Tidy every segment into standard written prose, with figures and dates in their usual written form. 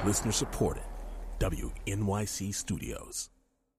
Listener supported. WNYC Studios.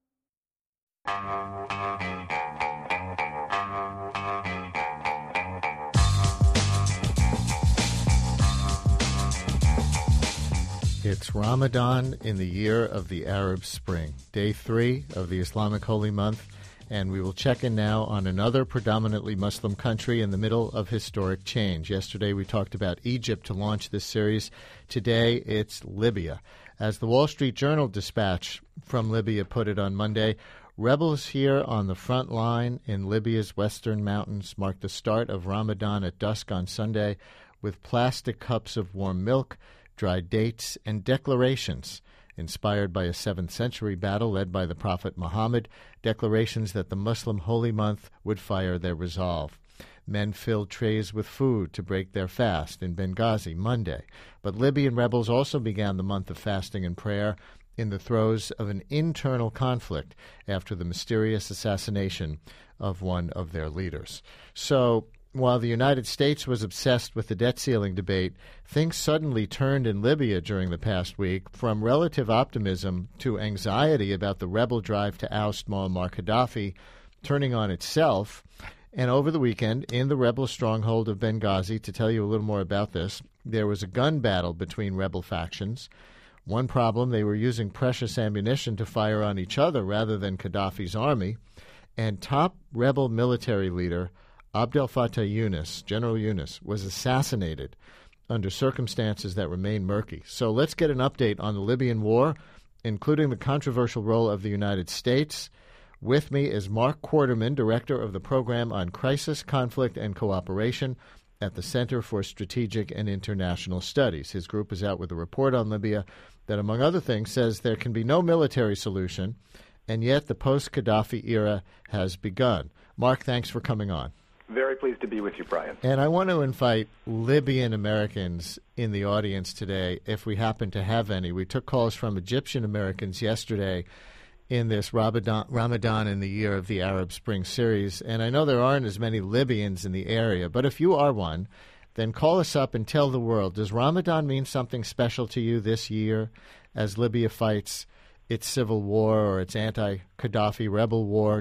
It's Ramadan in the year of the Arab Spring, day 3 of the Islamic Holy Month, and we will check in now on another predominantly Muslim country in the middle of historic change. Yesterday we talked about Egypt to launch this series. Today it's Libya. As the Wall Street Journal dispatch from Libya put it on Monday, rebels here on the front line in Libya's western mountains marked the start of Ramadan at dusk on Sunday with plastic cups of warm milk, dried dates, and declarations inspired by a 7th century battle led by the Prophet Muhammad, declarations that the Muslim holy month would fire their resolve. Men filled trays with food to break their fast in Benghazi Monday. But Libyan rebels also began the month of fasting and prayer in the throes of an internal conflict after the mysterious assassination of one of their leaders. So, while the United States was obsessed with the debt ceiling debate, things suddenly turned in Libya during the past week from relative optimism to anxiety about the rebel drive to oust Muammar Gaddafi turning on itself. And over the weekend, in the rebel stronghold of Benghazi, to tell you a little more about this, there was a gun battle between rebel factions. One problem, they were using precious ammunition to fire on each other rather than Gaddafi's army. And top rebel military leader Abdel Fattah Yunus, General Yunus, was assassinated under circumstances that remain murky. So let's get an update on the Libyan war, including the controversial role of the United States. With me is Mark Quarterman, Director of the Program on Crisis, Conflict, and Cooperation at the Center for Strategic and International Studies. His group is out with a report on Libya that, among other things, says there can be no military solution, and yet the post-Gaddafi era has begun. Mark, thanks for coming on. Very pleased to be with you, Brian. And I want to invite Libyan Americans in the audience today, if we happen to have any. We took calls from Egyptian Americans yesterday in this Ramadan in the year of the Arab Spring series, and I know there aren't as many Libyans in the area, but if you are one, then call us up and tell the world, does Ramadan mean something special to you this year as Libya fights its civil war or its anti-Gaddafi rebel war?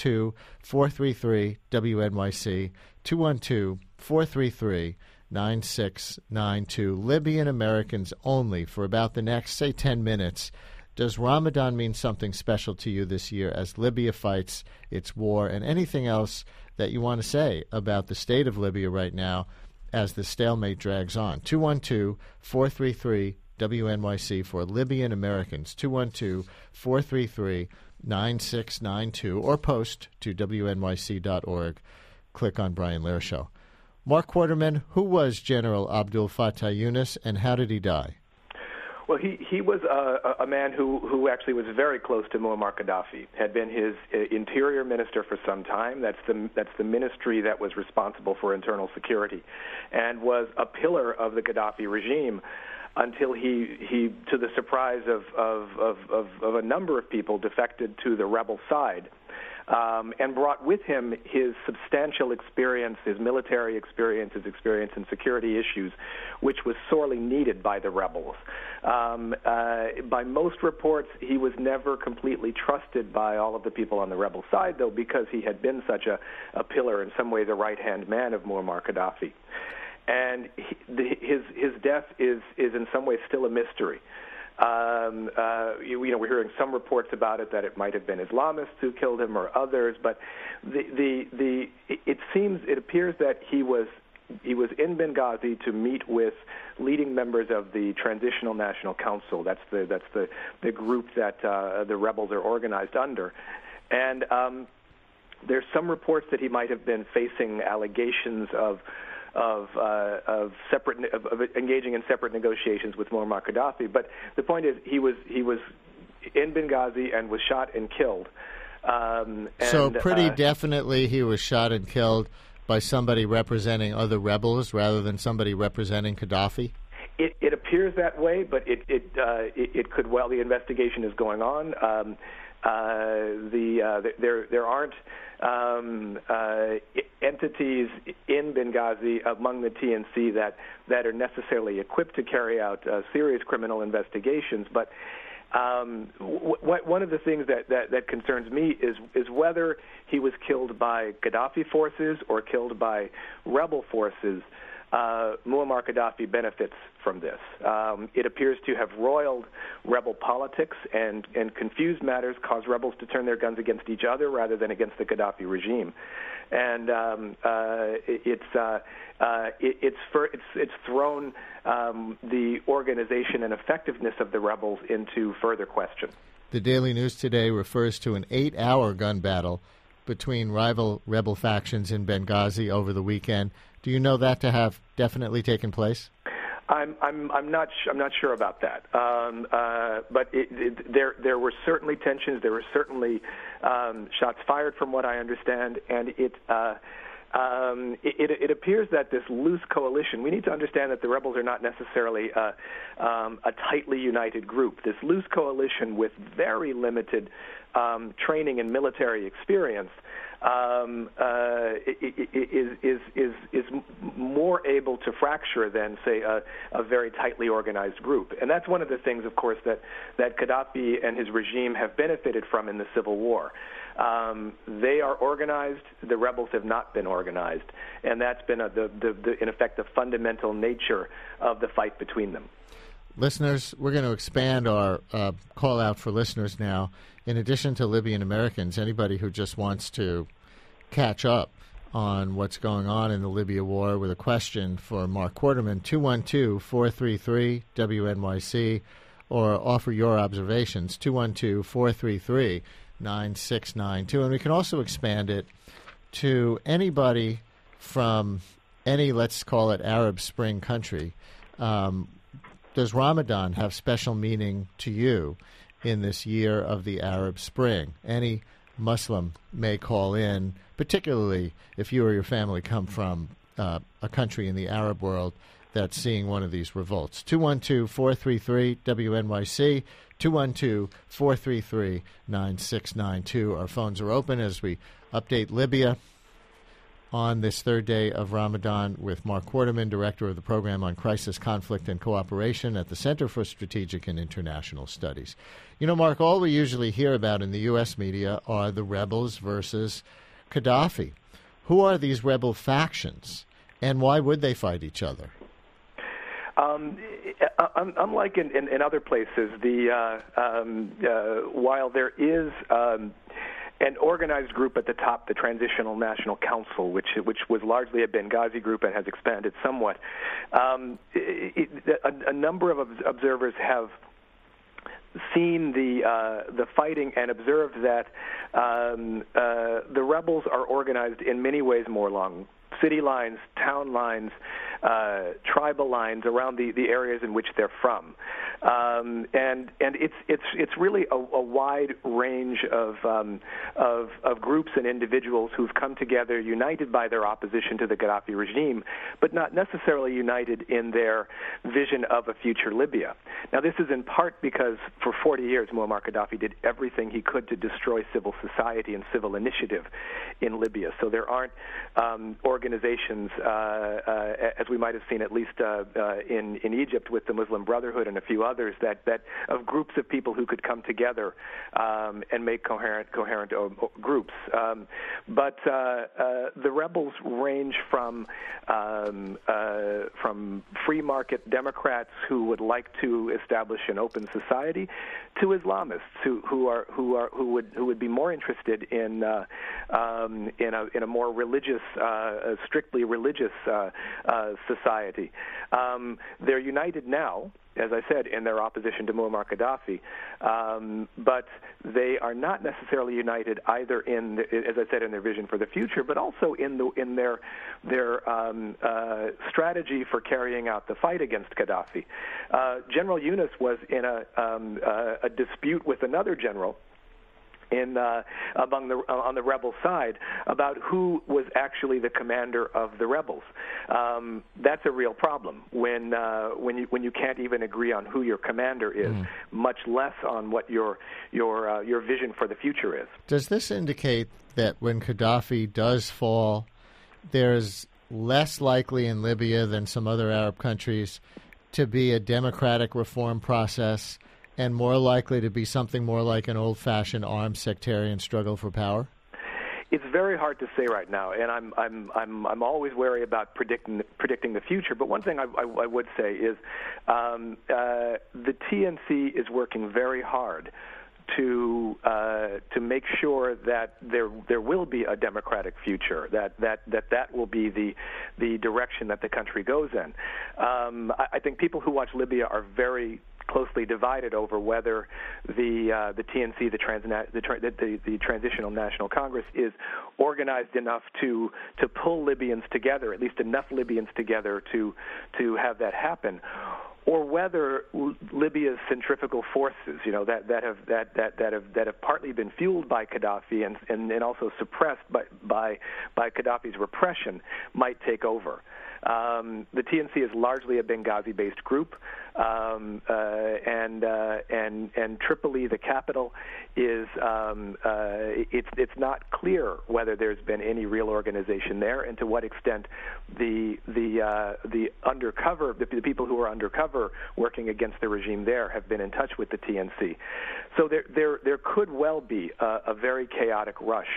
212-433-WNYC, 212-433-9692. Libyan Americans only for about the next, say, 10 minutes. Does Ramadan mean something special to you this year as Libya fights its war? And anything else that you want to say about the state of Libya right now as the stalemate drags on? 212-433-WNYC for Libyan Americans, 212-433-9692, or post to WNYC.org. Click on Brian Lehrer Show. Mark Quarterman, who was General Abdel Fattah Yunus, and how did he die? Well, he was a man who actually was very close to Muammar Gaddafi, had been his interior minister for some time. That's the ministry that was responsible for internal security, and was a pillar of the Gaddafi regime until he to the surprise of a number of people, defected to the rebel side. And brought with him his substantial experience, his military experience, his experience in security issues, which was sorely needed by the rebels. By most reports, he was never completely trusted by all of the people on the rebel side, though, because he had been such a pillar, in some way the right-hand man of Muammar Gaddafi. And his death is in some ways still a mystery. We're hearing some reports about it, that it might have been Islamists who killed him or others, but it appears that he was in Benghazi to meet with leading members of the Transitional National Council. That's the group that the rebels are organized under, and there's some reports that he might have been facing allegations of engaging in separate negotiations with Muammar Gaddafi. But the point is, he was in Benghazi and was shot and killed. So pretty definitely he was shot and killed by somebody representing other rebels rather than somebody representing Gaddafi? It appears that way, but it could well. The investigation is going on. There aren't entities in Benghazi among the TNC that are necessarily equipped to carry out serious criminal investigations. But one of the things that concerns me is whether he was killed by Gaddafi forces or killed by rebel forces. Muammar Gaddafi benefits from this. It appears to have roiled rebel politics and confused matters, caused rebels to turn their guns against each other rather than against the Gaddafi regime. And it's thrown the organization and effectiveness of the rebels into further question. The Daily News today refers to an 8-hour gun battle between rival rebel factions in Benghazi over the weekend. Do you know that to have definitely taken place? I'm not sure about that. But there were certainly tensions. There were certainly shots fired, from what I understand, and it appears that this loose coalition. We need to understand that the rebels are not necessarily a tightly united group. This loose coalition with very limited training and military experience is more able to fracture than, say, a very tightly organized group. And that's one of the things, of course, that Gaddafi and his regime have benefited from in the civil war. They are organized. The rebels have not been organized, and that's been in effect the fundamental nature of the fight between them. Listeners, we're going to expand our call out for listeners now. In addition to Libyan Americans, anybody who just wants to catch up on what's going on in the Libya war with a question for Mark Quarterman, 212-433-WNYC, or offer your observations, 212-433-9692. And we can also expand it to anybody from any, let's call it, Arab Spring country. Does Ramadan have special meaning to you in this year of the Arab Spring? Any Muslim may call in, particularly if you or your family come from a country in the Arab world that's seeing one of these revolts. 212-433-WNYC, 212-433-9692. Our phones are open as we update Libya on this third day of Ramadan with Mark Quarterman, Director of the Program on Crisis, Conflict, and Cooperation at the Center for Strategic and International Studies. You know, Mark, all we usually hear about in the U.S. media are the rebels versus Gaddafi. Who are these rebel factions, and why would they fight each other? Unlike in other places, while there is an organized group at the top, the Transitional National Council, which was largely a Benghazi group and has expanded somewhat, a number of observers have seen the fighting and observed that the rebels are organized in many ways more along city lines, town lines, tribal lines around the areas in which they're from, and it's really a wide range of groups and individuals who've come together, united by their opposition to the Gaddafi regime, but not necessarily united in their vision of a future Libya. Now, this is in part because for 40 years Muammar Gaddafi did everything he could to destroy civil society and civil initiative in Libya. So there aren't organizations, as we might have seen at least in Egypt with the Muslim Brotherhood and a few others, that of groups of people who could come together and make coherent groups. But the rebels range from free market Democrats who would like to establish an open society to Islamists who would be more interested in a more religious, strictly religious society. They're united now, as I said, in their opposition to Muammar Gaddafi, but they are not necessarily united either in, as I said, in their vision for the future, but also in their strategy for carrying out the fight against Gaddafi. General Yunus was in a dispute with another general on the rebel side about who was actually the commander of the rebels. That's a real problem when you can't even agree on who your commander is, much less on what your vision for the future is. Does this indicate that when Gaddafi does fall, there's less likely in Libya than some other Arab countries to be a democratic reform process, and more likely to be something more like an old-fashioned armed sectarian struggle for power? It's very hard to say right now, and I'm always wary about predicting the future. But one thing I would say is the TNC is working very hard to make sure that there will be a democratic future, that will be the direction that the country goes in. I think people who watch Libya are very closely divided over whether the TNC, the Transitional National Congress, is organized enough to pull Libyans together, at least enough Libyans together to have that happen, or whether Libya's centrifugal forces, that have partly been fueled by Gaddafi and also suppressed by Gaddafi's repression, might take over. The TNC is largely a Benghazi-based group, and Tripoli, the capital, is it's not clear whether there's been any real organization there, and to what extent the people who are undercover working against the regime there have been in touch with the TNC. So there could well be a very chaotic rush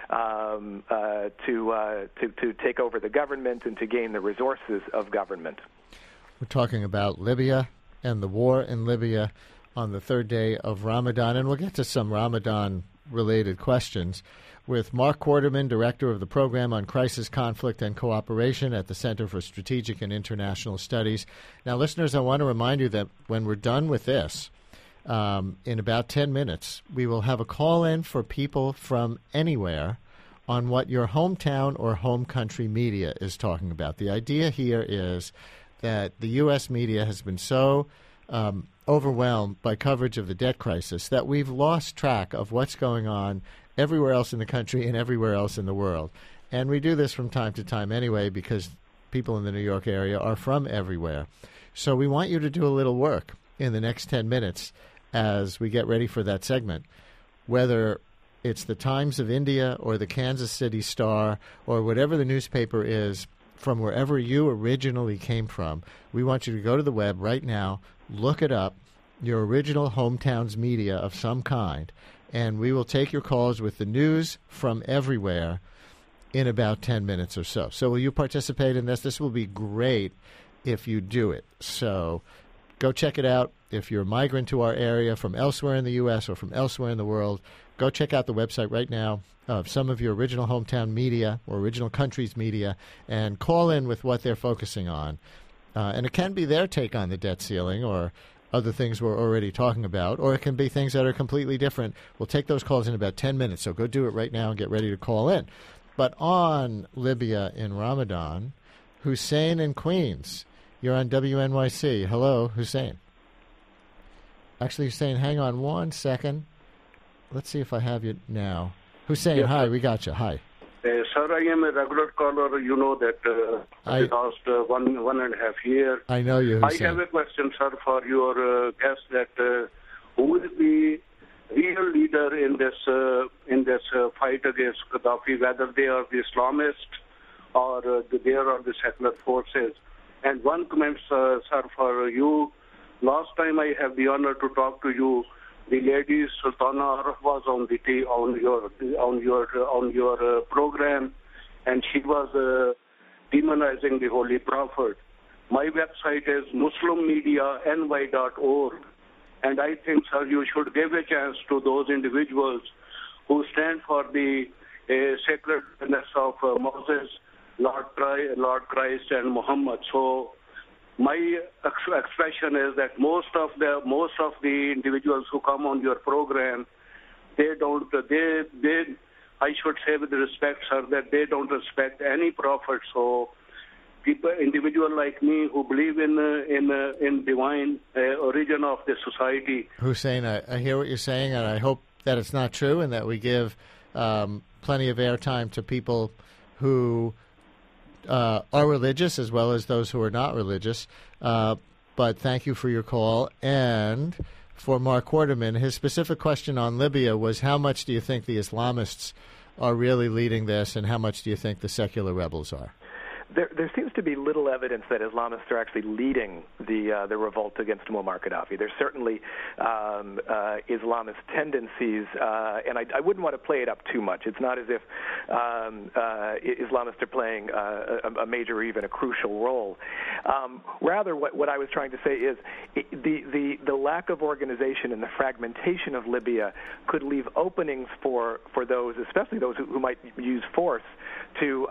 to take over the government and to gain the resources of government. We're talking about Libya and the war in Libya on the third day of Ramadan, and we'll get to some Ramadan-related questions with Mark Quarterman, Director of the Program on Crisis, Conflict, and Cooperation at the Center for Strategic and International Studies. Now, listeners, I want to remind you that when we're done with this, in about 10 minutes, we will have a call-in for people from anywhere on what your hometown or home country media is talking about. The idea here is that the U.S. media has been so overwhelmed by coverage of the debt crisis that we've lost track of what's going on everywhere else in the country and everywhere else in the world. And we do this from time to time anyway because people in the New York area are from everywhere. So we want you to do a little work in the next 10 minutes as we get ready for that segment, whether it's the Times of India or the Kansas City Star or whatever the newspaper is from wherever you originally came from. We want you to go to the web right now, look it up, your original hometown's media of some kind, and we will take your calls with the news from everywhere in about 10 minutes or so. So will you participate in this? This will be great if you do it. So go check it out. If you're a migrant to our area from elsewhere in the U.S. or from elsewhere in the world, go check out the website right now of some of your original hometown media or original country's media and call in with what they're focusing on. And it can be their take on the debt ceiling or other things we're already talking about, or it can be things that are completely different. We'll take those calls in about 10 minutes, so go do it right now and get ready to call in. But on Libya in Ramadan, Hussein in Queens, you're on WNYC. Hello, Hussein. Actually, Hussein, hang on one second. Let's see if I have you now. Hussein, yes, hi, we got you. Hi. Sir, I am a regular caller. You know that the last 1.5 years. I know you, Hussein. I have a question, sir, for your guest that who is the real leader in this fight against Gaddafi, whether they are the Islamists or they are the secular forces. And one comment, sir, for you. Last time I have the honor to talk to you, the lady Sultana Arif was on your program, and she was demonizing the Holy Prophet. My website is muslimmediany.org, and I think, sir, you should give a chance to those individuals who stand for the sacredness of Moses, Lord Christ, and Muhammad. So my expression is that most of the individuals who come on your program, I should say with respect, sir, that they don't respect any prophet. So individual like me who believe in divine origin of the society. Hussein, I hear what you're saying, and I hope that it's not true and that we give plenty of airtime to people who are religious as well as those who are not religious. But thank you for your call. And for Mark Quarterman, his specific question on Libya was, how much do you think the Islamists are really leading this, and how much do you think the secular rebels are? There seems to be little evidence that Islamists are actually leading the revolt against Muammar Gaddafi. There's certainly Islamist tendencies, and I wouldn't want to play it up too much. It's not as if Islamists are playing a major or even a crucial role. Rather, what I was trying to say is the lack of organization and the fragmentation of Libya could leave openings for those, especially those who might use force, to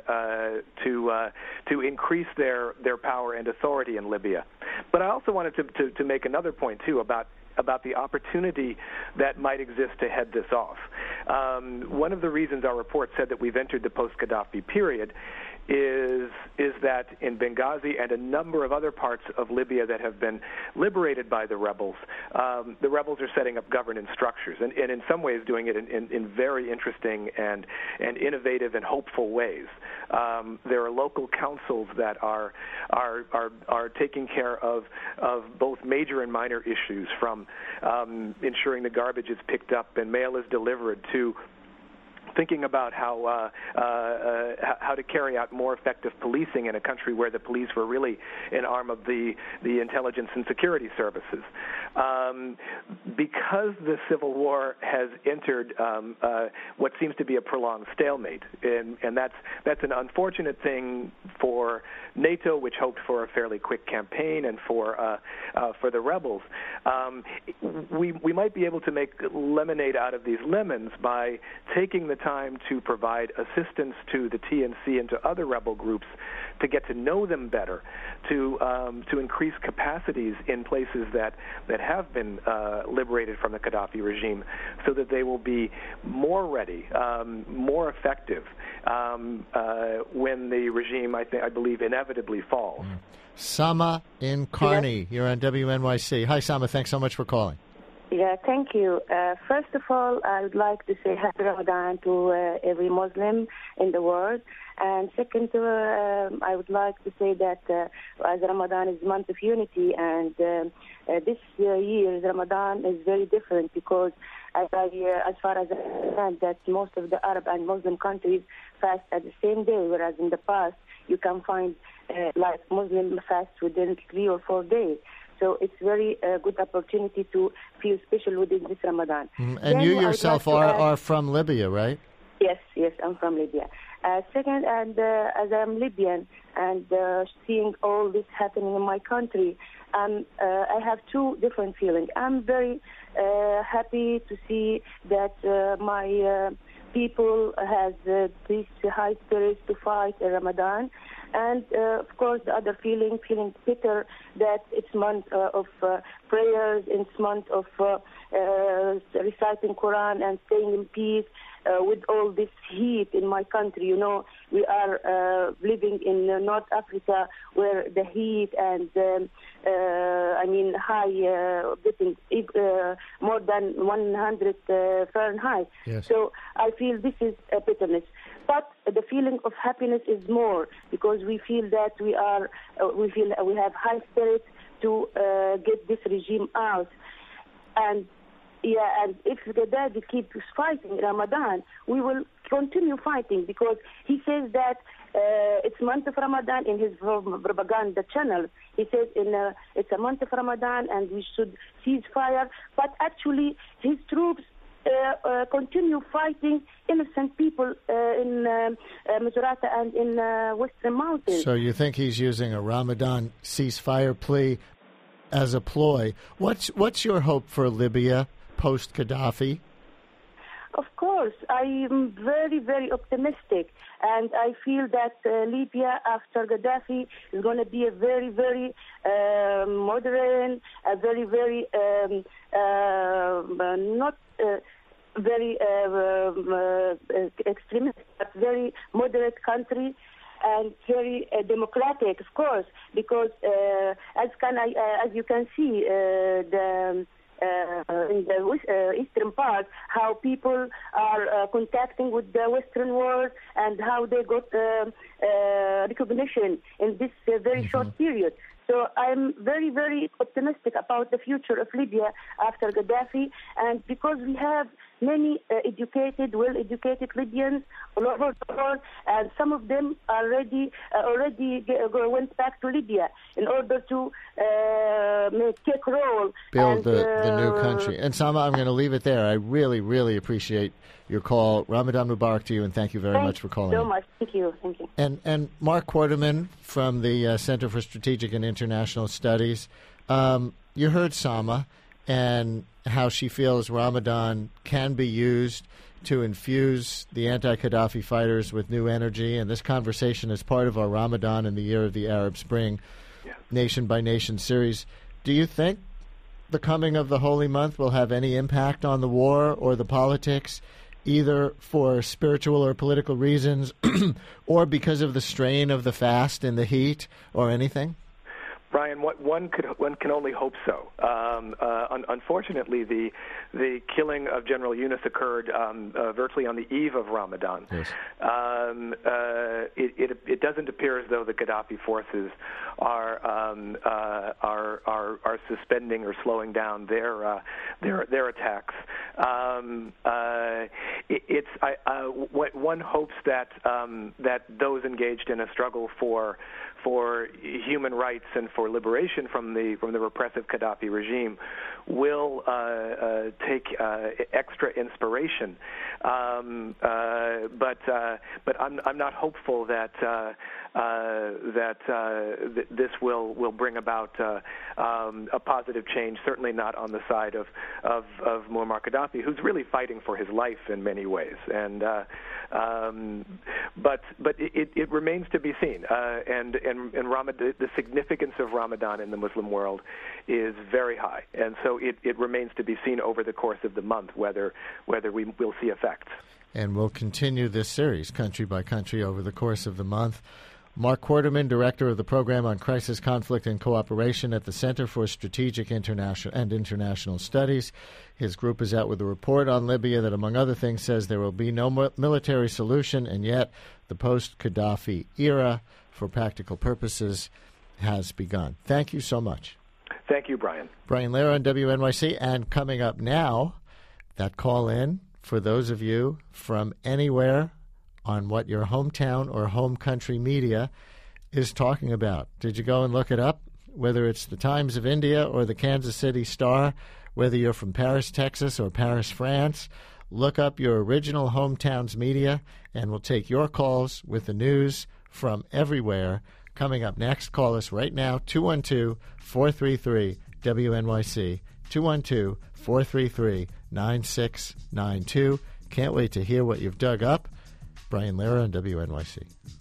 increase their power and authority in Libya. But I also wanted to make another point too about the opportunity that might exist to head this off. One of the reasons our report said that we've entered the post-Gaddafi period is that in Benghazi and a number of other parts of Libya that have been liberated by the rebels are setting up governance structures, and in some ways doing it in very interesting and innovative and hopeful ways. There are local councils that are taking care of both major and minor issues, from ensuring the garbage is picked up and mail is delivered, to thinking about how to carry out more effective policing in a country where the police were really an arm of the intelligence and security services. Because the civil war has entered what seems to be a prolonged stalemate, and that's an unfortunate thing for NATO, which hoped for a fairly quick campaign, and for the rebels. We might be able to make lemonade out of these lemons by taking the time to provide assistance to the TNC and to other rebel groups to get to know them better, to increase capacities in places that have been liberated from the Gaddafi regime, so that they will be more ready, more effective when the regime, I believe, inevitably falls. Sama in Kearney, you're on WNYC. Hi, Sama. Thanks so much for calling. Yeah, thank you. First of all, I would like to say Happy Ramadan to every Muslim in the world. And second, I would like to say that as Ramadan is a month of unity, and this year's Ramadan is very different, because as far as I understand, that most of the Arab and Muslim countries fast at the same day, whereas in the past you can find like Muslim fast within 3 or 4 days. So it's very good opportunity to feel special within this Ramadan. And then you yourself are from Libya, right? Yes, I'm from Libya. Second, and as I'm Libyan and seeing all this happening in my country, I have two different feelings. I'm very happy to see that my people has this high spirit to fight Ramadan. And, of course, the other feeling bitter that it's month of prayers, it's month of reciting Quran and staying in peace with all this heat in my country. You know, we are living in North Africa, where the heat and, high, getting more than 100 Fahrenheit. Yes. So I feel this is a bitterness. But the feeling of happiness is more, because we feel that we have high spirits to get this regime out. And if Gaddafi keeps fighting Ramadan, we will continue fighting, because he says that it's month of Ramadan in his propaganda channel. He says it's a month of Ramadan and we should cease fire. But actually, his troops continue fighting innocent people in Misrata and in Western Mountains. So you think he's using a Ramadan ceasefire plea as a ploy? What's your hope for Libya post-Gaddafi? Of course, I am very, very optimistic, and I feel that Libya after Gaddafi is going to be a very, very modern, a very, very not very extremist, but very moderate country, and very democratic, of course, because as you can see, in the eastern part, how people are contacting with the Western world and how they got recognition in this very short period. So I'm very, very optimistic about the future of Libya after Gaddafi, and because we have many educated, well-educated Libyans all over the world, and some of them already went back to Libya in order to take role. Build the new country. And Sama, I'm going to leave it there. I really, really appreciate your call. Ramadan Mubarak to you, and thank you very much for calling. Thank you so much. Thank you. Thank you. And Mark Quarterman from the Center for Strategic and International Studies, you heard Sama and how she feels Ramadan can be used to infuse the anti-Gaddafi fighters with new energy. And this conversation is part of our Ramadan in the year of the Arab Spring, Nation by Nation series. Do you think the coming of the holy month will have any impact on the war or the politics, either for spiritual or political reasons, or because of the strain of the fast and the heat, or anything? Brian, one can only hope so. Unfortunately, the killing of General Yunus occurred virtually on the eve of Ramadan. Yes. It doesn't appear as though the Gaddafi forces are suspending or slowing down their attacks. One hopes that those engaged in a struggle for human rights and for liberation from the repressive Gaddafi regime will take extra inspiration. But I'm not hopeful that this will bring about a positive change. Certainly not on the side of Muammar Gaddafi, who's really fighting for his life in many ways. And but it remains to be seen. And the significance of Ramadan in the Muslim world is very high, and so it remains to be seen over the course of the month whether we will see effects. And we'll continue this series, country by country, over the course of the month. Mark Quarterman, Director of the Program on Crisis, Conflict, and Cooperation at the Center for Strategic International Studies. His group is out with a report on Libya that, among other things, says there will be no military solution, and yet the post-Gaddafi era, for practical purposes, has begun. Thank you so much. Thank you, Brian. Brian Lehrer on WNYC. And coming up now, that call-in for those of you from anywhere on what your hometown or home country media is talking about. Did you go and look it up? Whether it's the Times of India or the Kansas City Star, whether you're from Paris, Texas or Paris, France, look up your original hometown's media, and we'll take your calls with the news from everywhere. Coming up next, call us right now, 212-433-WNYC, 212-433-9692. Can't wait to hear what you've dug up. Brian Lehrer on WNYC.